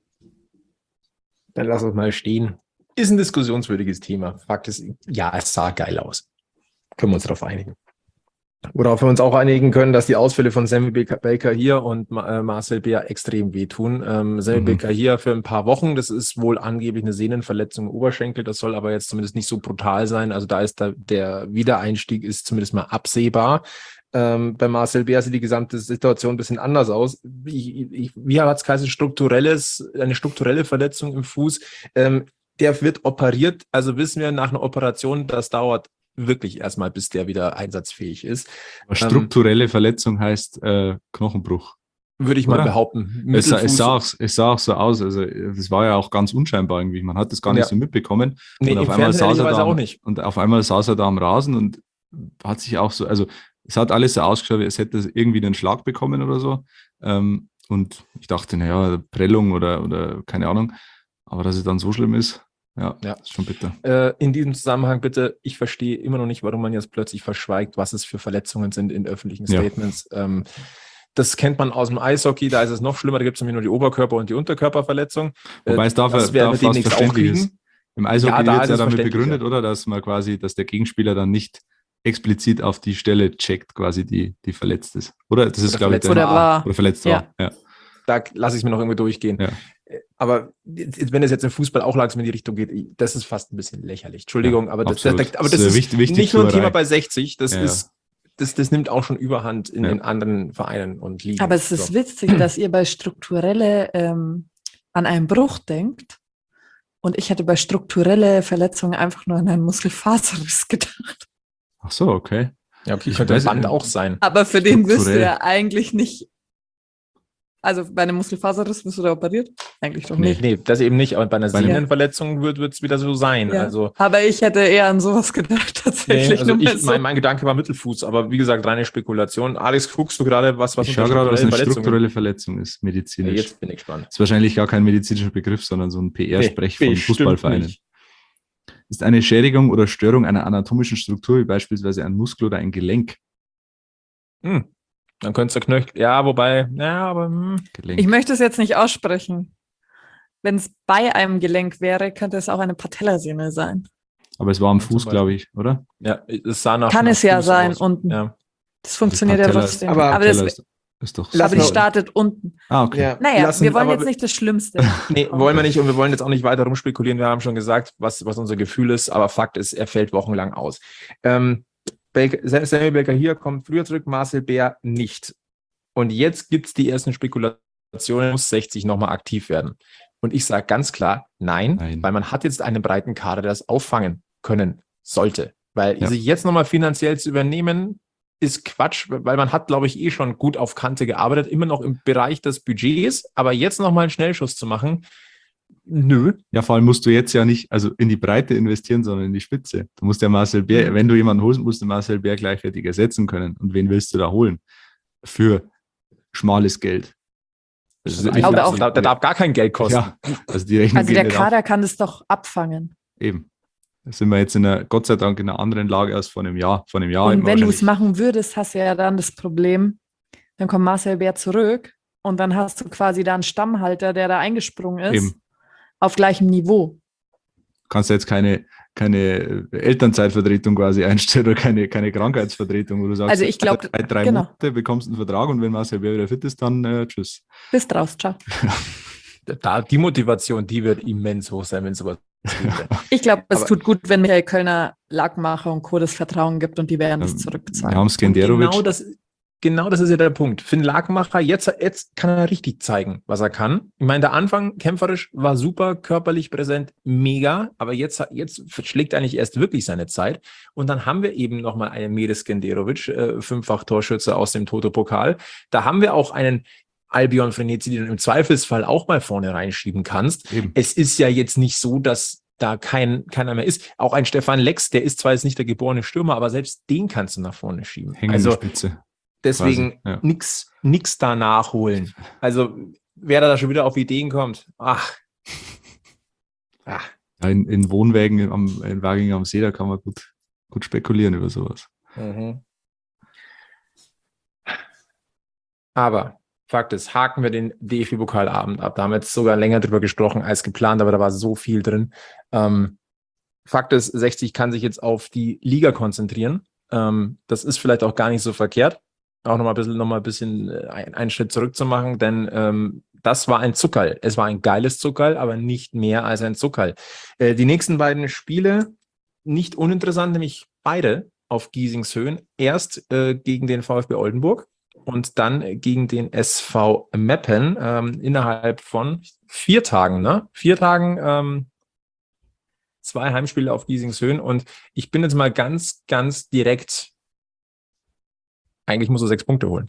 Dann lass uns mal stehen. Ist ein diskussionswürdiges Thema. Fakt ist, ja, es sah geil aus. Können wir uns darauf einigen. Worauf wir uns auch einigen können, dass die Ausfälle von Sammy Baker hier und Marcel Beer extrem wehtun. Sammy Baker hier für ein paar Wochen, das ist wohl angeblich eine Sehnenverletzung im Oberschenkel, das soll aber jetzt zumindest nicht so brutal sein. Also da ist der Wiedereinstieg ist zumindest mal absehbar. Bei Marcel Beer sieht die gesamte Situation ein bisschen anders aus. Wie hat es geheißen, eine strukturelle Verletzung im Fuß. Der wird operiert, also wissen wir nach einer Operation, das dauert wirklich erstmal, bis der wieder einsatzfähig ist. Strukturelle Verletzung heißt Knochenbruch. Würde ich mal behaupten. Es sah auch so aus. Also das war ja auch ganz unscheinbar irgendwie. Man hat das gar nicht so mitbekommen. Nee, und auf einmal saß er da am Rasen und hat sich auch so, also es hat alles so ausgeschaut, als hätte er irgendwie einen Schlag bekommen oder so. Und ich dachte, Prellung oder keine Ahnung. Aber dass es dann so schlimm ist, ist schon bitter. In diesem Zusammenhang bitte, ich verstehe immer noch nicht, warum man jetzt plötzlich verschweigt, was es für Verletzungen sind in öffentlichen Statements. Das kennt man aus dem Eishockey, da ist es noch schlimmer, da gibt es nämlich nur die Oberkörper- und die Unterkörperverletzung. Wobei es da fast verständlich ist. Im Eishockey wird es ja damit begründet, oder? Dass der Gegenspieler dann nicht explizit auf die Stelle checkt, quasi die verletzt ist. Oder? Das ist, glaube ich, oder verletzt war. Ja. Da lasse ich es mir noch irgendwie durchgehen. Ja. Aber wenn es jetzt im Fußball auch langsam in die Richtung geht, das ist fast ein bisschen lächerlich. Entschuldigung, aber das ist nicht nur ein Thema bei 60, das nimmt auch schon Überhand in den anderen Vereinen und Ligen. Aber es ist witzig, dass ihr bei strukturelle an einen Bruch denkt und ich hätte bei strukturelle Verletzungen einfach nur an einen Muskelfaserriss gedacht. Ach so, okay. Ja, okay, könnte ein Band auch sein. Aber für den wirst du ja eigentlich nicht Also bei einem Muskelfaserriss wirst du da operiert? Eigentlich doch nicht. Nee, das eben nicht. Aber bei einer Bei einem- Sehnenverletzung wird es wieder so sein. Ja. Also, Aber ich hätte eher an sowas gedacht, tatsächlich. also nur mal so. mein Gedanke war Mittelfuß, aber wie gesagt, reine Spekulation. Alex, guckst du gerade, was Ich schaue gerade, was eine Verletzungen- strukturelle Verletzung ist, Ja, medizinisch. jetzt bin ich gespannt. Ist wahrscheinlich gar kein medizinischer Begriff, sondern so ein PR-Sprech von bestimmt Fußballvereinen. nicht. Ist eine Schädigung oder Störung einer anatomischen Struktur, wie beispielsweise ein Muskel oder ein Gelenk. Dann könntest du Knöchel. Ja, wobei, Gelenk. Ich möchte es jetzt nicht aussprechen. Wenn es bei einem Gelenk wäre, könnte es auch eine Patellasehne sein. Aber es war am Zum Fuß, Beispiel. glaube ich, oder? ja, es sah nach. Kann nach es ja Fuß sein, aus. unten. Ja. Das funktioniert ja Patella trotzdem. aber aber Patella das, ist doch Lass aber die mal- startet unten. Ah, okay. Ja. Naja, Lassen- wir wollen aber jetzt nicht das Schlimmste. Nee, wollen wir nicht und wir wollen jetzt auch nicht weiter rumspekulieren. Wir haben schon gesagt, was unser Gefühl ist, aber Fakt ist, er fällt wochenlang aus. Samuel Belker hier kommt früher zurück, Marcel Bär nicht. Und jetzt gibt es die ersten Spekulationen, muss 60 nochmal aktiv werden. Und ich sage ganz klar, nein, weil man hat jetzt einen breiten Kader, der das auffangen können sollte. Weil Ja. sich jetzt nochmal finanziell zu übernehmen, ist Quatsch, weil man hat, glaube ich, schon gut auf Kante gearbeitet, immer noch im Bereich des Budgets, aber jetzt nochmal einen Schnellschuss zu machen, nö. Ja, vor allem musst du jetzt ja nicht also in die Breite investieren, sondern in die Spitze. Du musst ja Marcel Bär, wenn du jemanden holst, musst du Marcel Bär gleichwertig ersetzen können. Und wen willst du da holen? Für schmales Geld. Das ist Also nicht- glaube auch- da darf gar kein Geld kosten. Ja, also die Rechnung Also geht der nicht Kader kann das doch abfangen. auf. Eben. Da sind wir jetzt Gott sei Dank in einer anderen Lage als vor einem Jahr. Vor einem Jahr Und hätten wir wenn du es wahrscheinlich- machen würdest, hast du ja dann das Problem, dann kommt Marcel Bär zurück und dann hast du quasi da einen Stammhalter, der da eingesprungen ist, Eben. auf gleichem Niveau. kannst du jetzt keine Elternzeitvertretung quasi einstellen oder keine Krankheitsvertretung, wo du sagst, Also ich glaub, 3 genau. Monate bekommst du einen Vertrag und wenn Marcel Bär wieder fit ist, dann tschüss. Bist raus, ciao. Die Motivation, die wird immens hoch sein, wenn sowas passiert. Ich glaube, es Aber- tut gut, wenn Michael Kölner, Lackmacher und Co. das Vertrauen gibt und die werden es Wir zurückzahlen. haben Skenderovic. Genau das ist ja der Punkt. Finn Lakenmacher, jetzt kann er richtig zeigen, was er kann. Ich meine, der Anfang kämpferisch war super, körperlich präsent, mega, aber jetzt schlägt eigentlich erst wirklich seine Zeit. Und dann haben wir eben nochmal einen Mede Skenderovic, fünffach Torschütze aus dem Toto-Pokal. Da haben wir auch einen Albion Frenetzi, den du im Zweifelsfall auch mal vorne reinschieben kannst. Eben. Es ist ja jetzt nicht so, dass da keiner mehr ist. Auch ein Stefan Lex, der ist zwar jetzt nicht der geborene Stürmer, aber selbst den kannst du nach vorne schieben. Hängen Also in die Spitze. deswegen quasi, ja. nix da nachholen. Also wer da schon wieder auf Ideen kommt, ach. Ja, in Wohnwägen in Waging am See, da kann man gut spekulieren über sowas. Mhm. Aber Fakt ist, haken wir den DFB-Pokalabend ab. Da haben wir jetzt sogar länger drüber gesprochen als geplant, aber da war so viel drin. Fakt ist, 60 kann sich jetzt auf die Liga konzentrieren. Das ist vielleicht auch gar nicht so verkehrt. Auch noch mal ein bisschen einen Schritt zurück zu machen, denn das war ein Zuckerl. Es war ein geiles Zuckerl, aber nicht mehr als ein Zuckerl. Die nächsten beiden Spiele, nicht uninteressant, nämlich beide auf Giesingshöhen. Erst gegen den VfB Oldenburg und dann gegen den SV Meppen innerhalb von 4 Tagen. 4 Tagen 2 Heimspiele auf Giesingshöhen. Und ich bin jetzt mal ganz, ganz direkt. Eigentlich muss er 6 Punkte holen.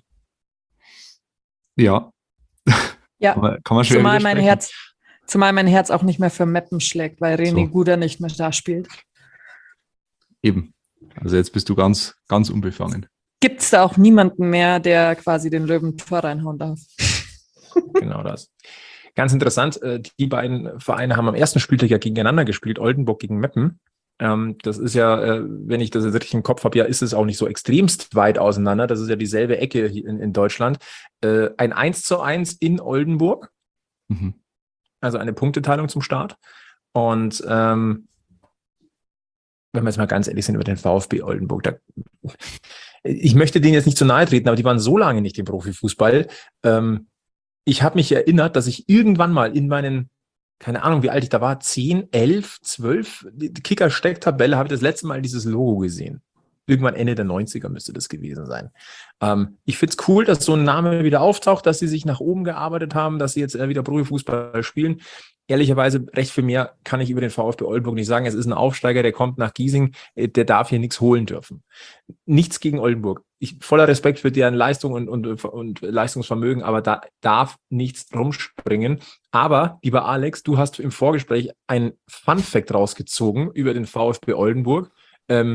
Ja. Ja, Kann man schwer zumal mein Herz auch nicht mehr für Meppen schlägt, weil René So. Guder nicht mehr da spielt. Eben. Also jetzt bist du ganz, ganz unbefangen. Gibt es da auch niemanden mehr, der quasi den Löwen Tor reinhauen darf? Genau das. Ganz interessant, die beiden Vereine haben am ersten Spieltag ja gegeneinander gespielt, Oldenburg gegen Meppen. Das ist ja, wenn ich das jetzt richtig im Kopf habe, ja, ist es auch nicht so extremst weit auseinander. Das ist ja dieselbe Ecke hier in Deutschland. Ein 1:1 in Oldenburg, Mhm. also eine Punkteteilung zum Start. Und wenn wir jetzt mal ganz ehrlich sind über den VfB Oldenburg, ich möchte denen jetzt nicht zu nahe treten, aber die waren so lange nicht im Profifußball. Ich habe mich erinnert, dass ich irgendwann mal in meinen, keine Ahnung, wie alt ich da war, 10, 11, 12, die Kicker-Stecktabelle, habe ich das letzte Mal dieses Logo gesehen. irgendwann Ende der 90er müsste das gewesen sein. Ich finde es cool, dass so ein Name wieder auftaucht, dass sie sich nach oben gearbeitet haben, dass sie jetzt wieder Profifußball spielen. Ehrlicherweise, recht viel mehr kann ich über den VfB Oldenburg nicht sagen. Es ist ein Aufsteiger, der kommt nach Giesing, der darf hier nichts holen dürfen. Nichts gegen Oldenburg. Voller Respekt für deren Leistung und Leistungsvermögen, aber da darf nichts rumspringen. Aber, lieber Alex, du hast im Vorgespräch ein Fun-Fact rausgezogen über den VfB Oldenburg. Der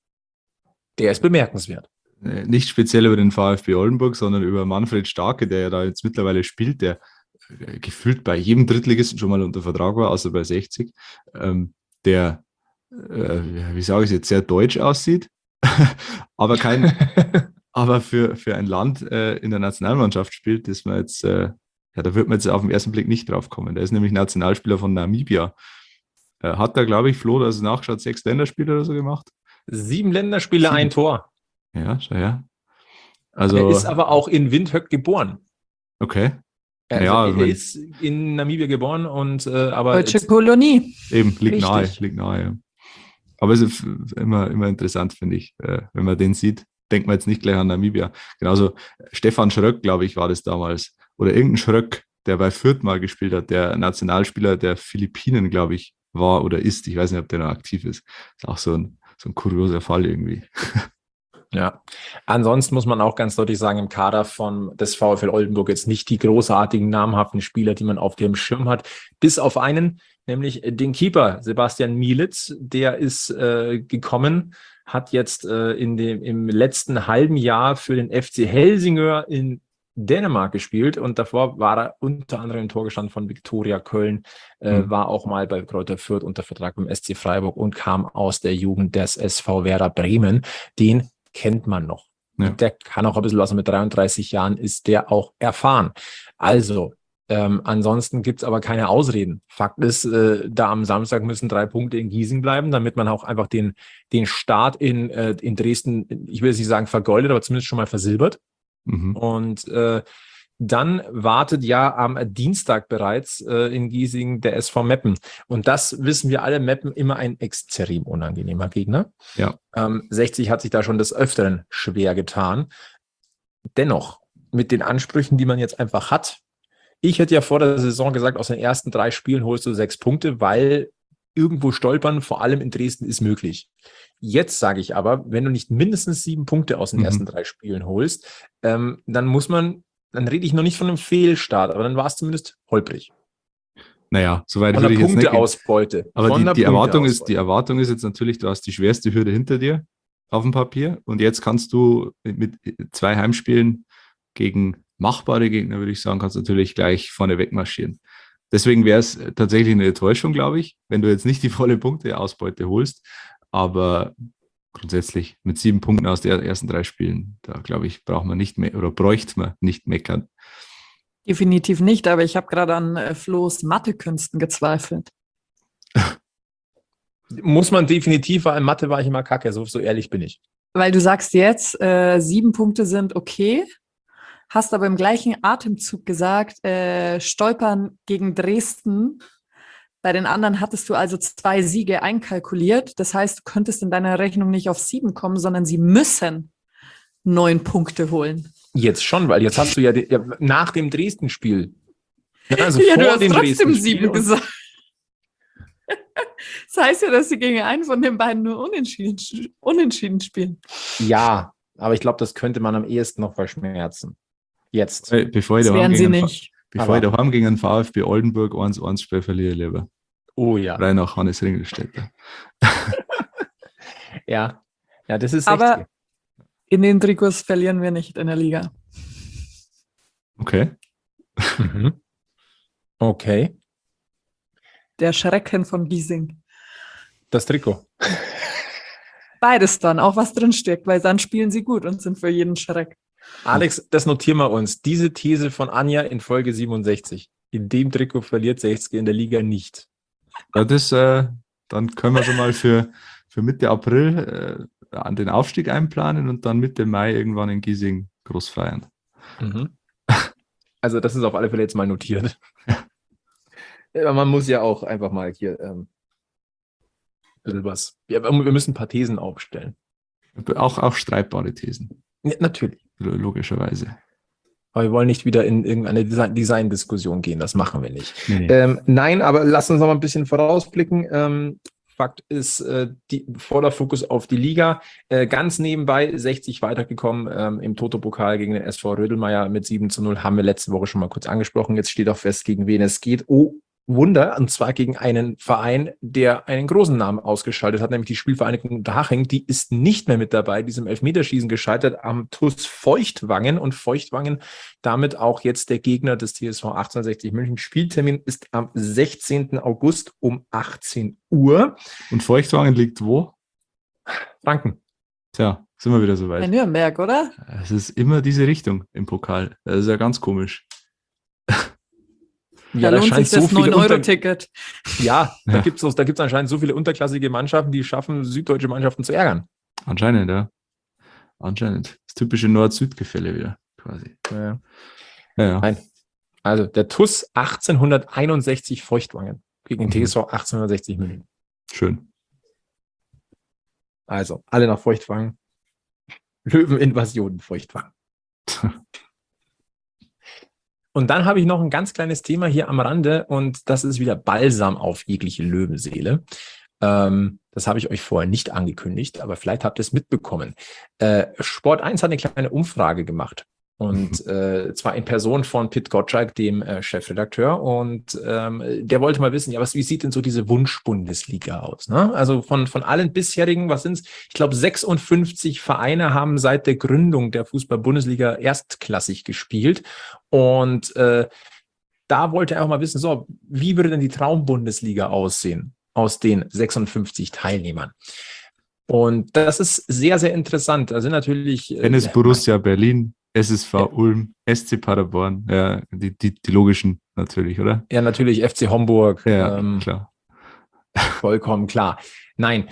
ist bemerkenswert. Nicht speziell über den VfB Oldenburg, sondern über Manfred Starke, der ja da jetzt mittlerweile spielt, der gefühlt bei jedem Drittligisten schon mal unter Vertrag war, außer bei 60, der, wie sage ich es jetzt, sehr deutsch aussieht, aber aber für ein Land in der Nationalmannschaft spielt, das man jetzt, da wird man jetzt auf den ersten Blick nicht drauf kommen. Der ist nämlich Nationalspieler von Namibia. Hat da, glaube ich, Flo, das nachgeschaut, 6 Länderspiele oder so gemacht? 7 Länderspiele, 1 Tor. Ja, schau her. Also, Er ist aber auch in Windhoek geboren. okay. Also er ist in Namibia geboren und aber Deutsche Kolonie. Eben, liegt Richtig. nahe. Ja. Aber es ist immer interessant, finde ich, wenn man den sieht, denkt man jetzt nicht gleich an Namibia. Genauso Stefan Schröck, glaube ich, war das damals. Oder irgendein Schröck, der bei Fürth mal gespielt hat, der Nationalspieler der Philippinen, glaube ich, war oder ist. Ich weiß nicht, ob der noch aktiv ist. Ist auch so ein kurioser Fall irgendwie. ja. Ansonsten muss man auch ganz deutlich sagen, im Kader des VfL Oldenburg jetzt nicht die großartigen, namhaften Spieler, die man auf dem Schirm hat, bis auf einen, nämlich den Keeper Sebastian Mielitz, der ist gekommen, hat jetzt im letzten halben Jahr für den FC Helsingør in Dänemark gespielt und davor war er unter anderem im Tor gestanden von Viktoria Köln, war auch mal bei Greuther Fürth unter Vertrag beim SC Freiburg und kam aus der Jugend des SV Werder Bremen. Den kennt man noch. Ja. Der kann auch ein bisschen was, mit 33 Jahren ist der auch erfahren. Also, ansonsten gibt's aber keine Ausreden. Fakt ist, da am Samstag müssen 3 Punkte in Giesing bleiben, damit man auch einfach den Start in Dresden, ich will jetzt nicht sagen vergoldet, aber zumindest schon mal versilbert. Mhm. Und dann wartet ja am Dienstag bereits in Giesing der SV Meppen. Und das wissen wir alle, Meppen immer ein extrem unangenehmer Gegner. Ja. 60 hat sich da schon des Öfteren schwer getan. Dennoch, mit den Ansprüchen, die man jetzt einfach hat, ich hätte ja vor der Saison gesagt, aus den ersten 3 Spielen holst du 6 Punkte, weil irgendwo stolpern, vor allem in Dresden, ist möglich. Jetzt sage ich aber, wenn du nicht mindestens 7 Punkte aus den ersten 3 Spielen holst, dann rede ich noch nicht von einem Fehlstart, aber dann war es zumindest holprig. Naja, soweit würde ich jetzt nicht gehen. Punkteausbeute. Aber die Erwartung ist jetzt natürlich, du hast die schwerste Hürde hinter dir auf dem Papier und jetzt kannst du mit 2 Heimspielen gegen machbare Gegner, würde ich sagen, kannst du natürlich gleich vorne wegmarschieren. Deswegen wäre es tatsächlich eine Enttäuschung, glaube ich, wenn du jetzt nicht die volle Punkteausbeute holst, aber grundsätzlich mit 7 Punkten aus den ersten 3 Spielen, da glaube ich, bräuchte man nicht meckern. Definitiv nicht, aber ich habe gerade an Flo's Mathekünsten gezweifelt. Muss man definitiv, weil in Mathe war ich immer kacke, so ehrlich bin ich. Weil du sagst jetzt, 7 Punkte sind okay, hast aber im gleichen Atemzug gesagt, Stolpern gegen Dresden. Bei den anderen hattest du also 2 Siege einkalkuliert. Das heißt, du könntest in deiner Rechnung nicht auf 7 kommen, sondern sie müssen 9 Punkte holen. Jetzt schon, weil jetzt hast du ja nach dem Dresden-Spiel. Also ja, du hast trotzdem 7 gesagt. Das heißt ja, dass sie gegen einen von den beiden nur unentschieden spielen. Ja, aber ich glaube, das könnte man am ehesten noch verschmerzen. Jetzt. Bevor ich daheim gegen den VfB Oldenburg 1-1 Spiel verliere, lieber. Oh ja. Rein nach Hannes Ringelstädter. Ja, das ist aber in den Trikots verlieren wir nicht in der Liga. Okay. Okay. Der Schrecken von Giesing. Das Trikot. Beides dann, auch was drin steckt, weil dann spielen sie gut und sind für jeden Schreck. Alex, das notieren wir uns. Diese These von Anja in Folge 67. In dem Trikot verliert 60 in der Liga nicht. Ja, dann können wir schon mal für Mitte April an den Aufstieg einplanen und dann Mitte Mai irgendwann in Giesing groß feiern. Mhm. Also das ist auf alle Fälle jetzt mal notiert. Man muss ja auch einfach mal hier ein bisschen was. Ja, wir müssen ein paar Thesen aufstellen. Auch streitbare Thesen, Ja, natürlich. logischerweise. Aber wir wollen nicht wieder in irgendeine Design-Diskussion gehen. Das machen wir nicht. Nee. Nein, aber lass uns noch mal ein bisschen vorausblicken. Fakt ist, voller Fokus auf die Liga. Ganz nebenbei 60 weitergekommen im Toto-Pokal gegen den SV Rödelmeier mit 7:0. Haben wir letzte Woche schon mal kurz angesprochen. Jetzt steht auch fest, gegen wen es geht. Oh, Wunder, und zwar gegen einen Verein, der einen großen Namen ausgeschaltet hat, nämlich die Spielvereinigung Unterhaching. Die ist nicht mehr mit dabei, diesem Elfmeterschießen gescheitert am TuS Feuchtwangen, und Feuchtwangen damit auch jetzt der Gegner des TSV 1860 München. Spieltermin ist am 16. August um 18 Uhr. Und Feuchtwangen liegt wo? Franken. Tja, sind wir wieder Bei soweit. Nürnberg, oder? Es ist immer diese Richtung im Pokal. Das ist ja ganz komisch. Da lohnt sich das 9-Euro-Ticket. Ja, da Ja. gibt es anscheinend so viele unterklassige Mannschaften, die schaffen, süddeutsche Mannschaften zu ärgern. Anscheinend, ja. Anscheinend. Das typische Nord-Süd-Gefälle wieder, quasi. Ja. Ja. Nein. Also der TuS 1861 Feuchtwangen gegen den Mhm. TSV 1860 München. Schön. Also alle nach Feuchtwangen. Löweninvasion Feuchtwangen. Und dann habe ich noch ein ganz kleines Thema hier am Rande, und das ist wieder Balsam auf jegliche Löwenseele. Das habe ich euch vorher nicht angekündigt, aber vielleicht habt ihr es mitbekommen. Sport 1 hat eine kleine Umfrage gemacht. Und zwar in Person von Pit Gottschalk, dem Chefredakteur. Und der wollte mal wissen, ja, wie sieht denn so diese Wunsch-Bundesliga aus? Ne? Also von allen bisherigen, was sind's? Ich glaube, 56 Vereine haben seit der Gründung der Fußball-Bundesliga erstklassig gespielt. Und da wollte er auch mal wissen, so, wie würde denn die Traum-Bundesliga aussehen aus den 56 Teilnehmern? Und das ist sehr, sehr interessant. Da sind natürlich Tennis Borussia Berlin, SSV Ulm, SC Paderborn, ja, die logischen natürlich, oder? ja, natürlich FC Homburg, Ja, klar. vollkommen klar. Nein,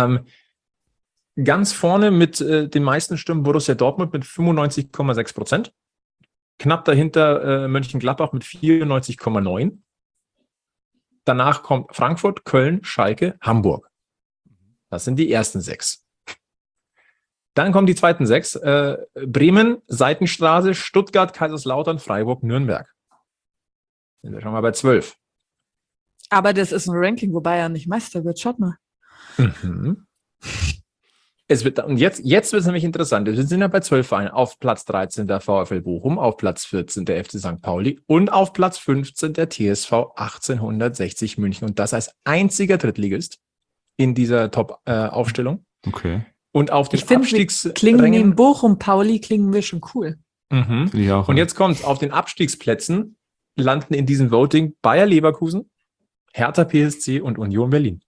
ganz vorne mit den meisten Stimmen Borussia Dortmund mit 95,6%. Knapp dahinter Mönchengladbach mit 94,9%. Danach kommt Frankfurt, Köln, Schalke, Hamburg. Das sind die ersten 6. Dann kommen die zweiten 6. Bremen, Seitenstraße, Stuttgart, Kaiserslautern, Freiburg, Nürnberg. Sind wir schon mal bei 12. Aber das ist ein Ranking, wo Bayern nicht Meister wird. Schaut mal. Mhm. Und jetzt wird es nämlich interessant. Wir sind ja bei 12 Vereinen. Auf Platz 13 der VfL Bochum, auf Platz 14 der FC St. Pauli und auf Platz 15 der TSV 1860 München. Und das als einziger Drittligist in dieser Top-Aufstellung. Okay. Und auf den Ich finde, klingen neben Bochum, Pauli, klingen wir schon cool. Mhm. Finde ich auch. Und jetzt kommt's. Auf den Abstiegsplätzen landen in diesem Voting Bayer Leverkusen, Hertha BSC und Union Berlin.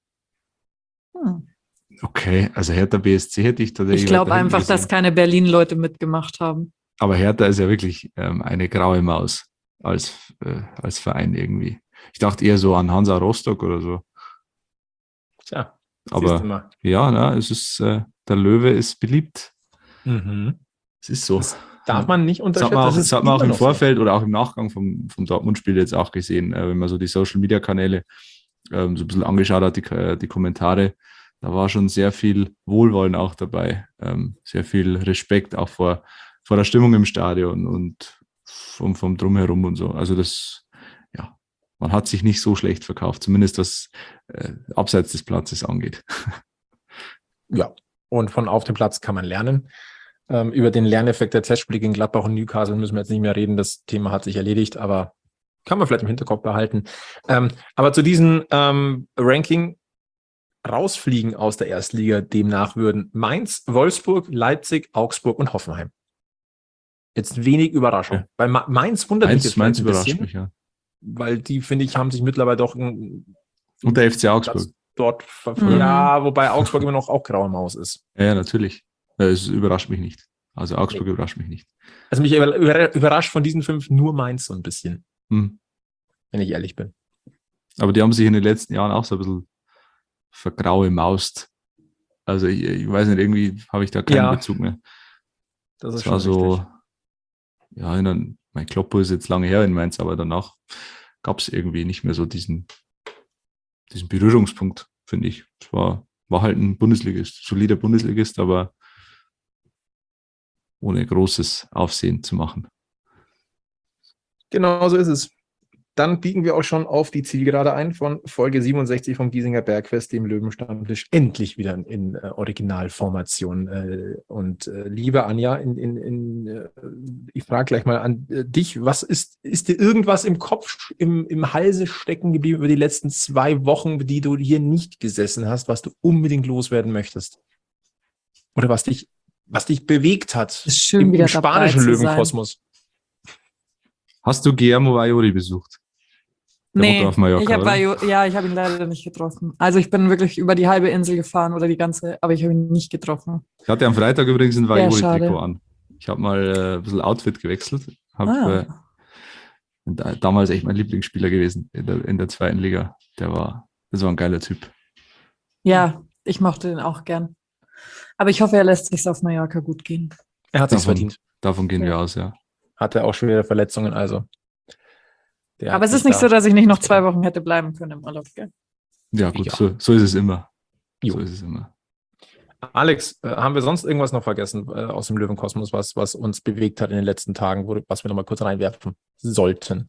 Okay, also Hertha BSC hätte ich tatsächlich. Ich glaube weiter hinten einfach, dass gesehen. keine Berlin-Leute mitgemacht haben. Aber Hertha ist ja wirklich eine graue Maus als Verein irgendwie. Ich dachte eher so an Hansa Rostock oder so. Tja, Aber siehst du mal. ja, na, es ist, der Löwe ist beliebt. Mhm. Es ist so. Das darf man nicht Das unterschätzen. das hat man auch immer im noch so. Vorfeld oder auch im Nachgang vom Dortmund-Spiel jetzt auch gesehen, wenn man so die Social-Media-Kanäle so ein bisschen angeschaut hat, die Kommentare. Da war schon sehr viel Wohlwollen auch dabei, sehr viel Respekt auch vor der Stimmung im Stadion und vom Drumherum und so. Also das, ja, man hat sich nicht so schlecht verkauft, zumindest was abseits des Platzes angeht. Ja, und von auf dem Platz kann man lernen. Über den Lerneffekt der Testspiele gegen Gladbach und Newcastle müssen wir jetzt nicht mehr reden. Das Thema hat sich erledigt, aber kann man vielleicht im Hinterkopf behalten. Aber zu diesem Ranking rausfliegen aus der Erstliga, demnach würden Mainz, Wolfsburg, Leipzig, Augsburg und Hoffenheim. Jetzt wenig Überraschung. Ja. Bei Mainz wundert mich jetzt Mainz ein überrascht bisschen, mich, ja. weil die, finde ich, haben sich mittlerweile doch Und der FC Augsburg. dort, Mhm. ja, wobei Augsburg immer noch auch graue Maus ist. Ja, natürlich. Es überrascht mich nicht. Also Augsburg überrascht mich nicht. Also mich überrascht von diesen 5 nur Mainz so ein bisschen, Hm. wenn ich ehrlich bin. Aber die haben sich in den letzten Jahren auch so ein bisschen vergraue Maust. Also ich weiß nicht, irgendwie habe ich da keinen Ja, Bezug mehr. Das ist Es war schon so, richtig. ja, mein Kloppo ist jetzt lange her in Mainz, aber danach gab es irgendwie nicht mehr so diesen Berührungspunkt, finde ich. Es war war halt ein Bundesligist, solider Bundesligist, aber ohne großes Aufsehen zu machen. Genau so ist es. Dann biegen wir auch schon auf die Zielgerade ein von Folge 67 vom Giesinger Bergfest, dem Löwenstammtisch, endlich wieder in Originalformation. Liebe Anja, ich frage gleich mal an dich, was ist dir irgendwas im Kopf, im Halse stecken geblieben über die letzten 2 Wochen, die du hier nicht gesessen hast, was du unbedingt loswerden möchtest? Oder was dich bewegt hat Ist schön, wieder im spanischen dabei zu sein. Löwenkosmos? Hast du Guillermo Vallori besucht? Der Nee, wohnt auf Mallorca, ich habe oder? ich habe ihn leider nicht getroffen. Also ich bin wirklich über die halbe Insel gefahren oder die ganze, aber ich habe ihn nicht getroffen. Ich hatte am Freitag übrigens ein Ja, Vallori-Trikot schade. an. Ich habe mal ein bisschen Outfit gewechselt. Ah. Damals echt mein Lieblingsspieler gewesen in der 2. Liga. Das war ein geiler Typ. Ja, ich mochte den auch gern. Aber ich hoffe, er lässt sich auf Mallorca gut gehen. Er hat sich's verdient. Davon gehen wir Ja. aus, ja. Hatte auch schwere Verletzungen, also. Der Aber hat es ist sich nicht da- so, dass ich nicht noch 2 Wochen hätte bleiben können im Urlaub, gell? Ja, gut, Ja. so ist es immer. Jo. So ist es immer. Alex, haben wir sonst irgendwas noch vergessen aus dem Löwenkosmos, was uns bewegt hat in den letzten Tagen, was wir noch mal kurz reinwerfen sollten?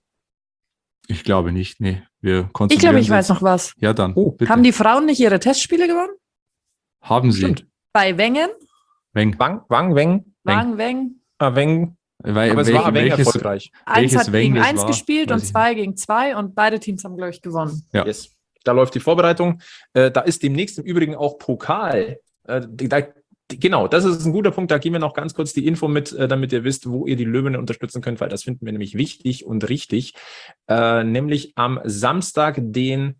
Ich glaube nicht, nee. Wir Ich konzentrieren glaube, ich uns- weiß noch was. Ja, dann. Oh, bitte. Haben die Frauen nicht ihre Testspiele gewonnen? Haben sie. Stimmt. Bei Wengen? Weng. Wang, Weng, Weng. Weng. Weil, Aber es war Weng welches- erfolgreich. 1 Welches hat Weng gegen das 1 war, gespielt weiß und ich 2 gegen 2 und beide Teams haben, glaube ich, gewonnen. Ja. Yes. Da läuft die Vorbereitung. Da ist demnächst im Übrigen auch Pokal. Genau, das ist ein guter Punkt. Da geben wir noch ganz kurz die Info mit, damit ihr wisst, wo ihr die Löwen unterstützen könnt, weil das finden wir nämlich wichtig und richtig. Nämlich am Samstag, den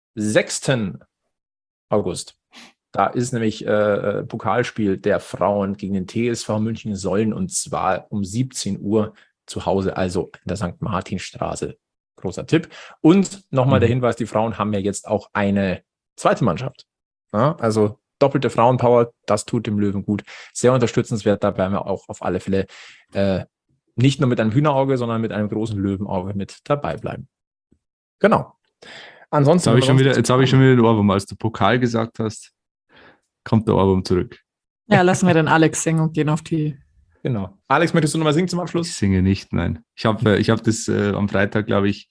6. August. Da ist nämlich Pokalspiel der Frauen gegen den TSV München Sollen und zwar um 17 Uhr zu Hause, also in der St. Martinstraße. Großer Tipp. Und nochmal der Hinweis, die Frauen haben ja jetzt auch eine zweite Mannschaft. Ja, also doppelte Frauenpower, das tut dem Löwen gut. Sehr unterstützenswert, da werden wir auch auf alle Fälle nicht nur mit einem Hühnerauge, sondern mit einem großen Löwenauge mit dabei bleiben. Genau. Ansonsten Jetzt habe ich schon wieder den Ohrwurm. Als du Pokal gesagt hast, kommt der Ohrwurm zurück. Ja, lassen wir den Alex singen und gehen auf die. Genau. Alex, möchtest du nochmal singen zum Ich Abschluss? singe nicht, nein. Ich hab das am Freitag, glaube ich,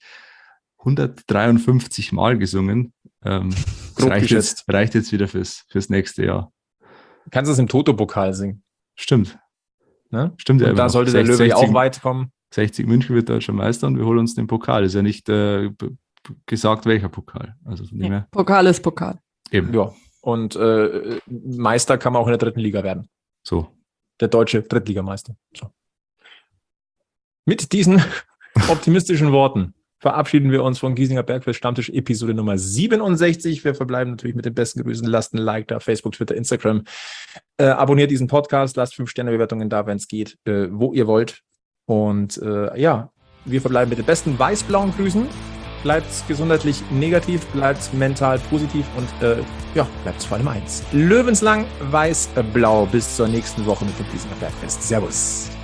153 Mal gesungen. Das Grob reicht jetzt wieder fürs nächste Jahr. Kannst du es im Toto-Pokal singen? Stimmt. Ne? Stimmt. Und da sollte der Löwe ja auch weit kommen. 60 München wird deutscher Meister und wir holen uns den Pokal. Ist ja nicht gesagt, welcher Pokal. Also von dem Ja, her. Pokal ist Pokal. Eben. Ja. Und Meister kann man auch in der 3. Liga werden. So. Der deutsche Drittligameister. So. Mit diesen optimistischen Worten verabschieden wir uns von Giesinger Bergfest Stammtisch Episode Nummer 67. Wir verbleiben natürlich mit den besten Grüßen. Lasst ein Like da, Facebook, Twitter, Instagram. Abonniert diesen Podcast, lasst 5-Sterne-Bewertungen da, wenn es geht, wo ihr wollt. Und ja, wir verbleiben mit den besten weiß-blauen Grüßen. Bleibt gesundheitlich negativ, bleibt mental positiv und ja, bleibt vor allem eins. Löwenslang weiß-blau. Bis zur nächsten Woche mit dem Giesinger Bergfest. Servus.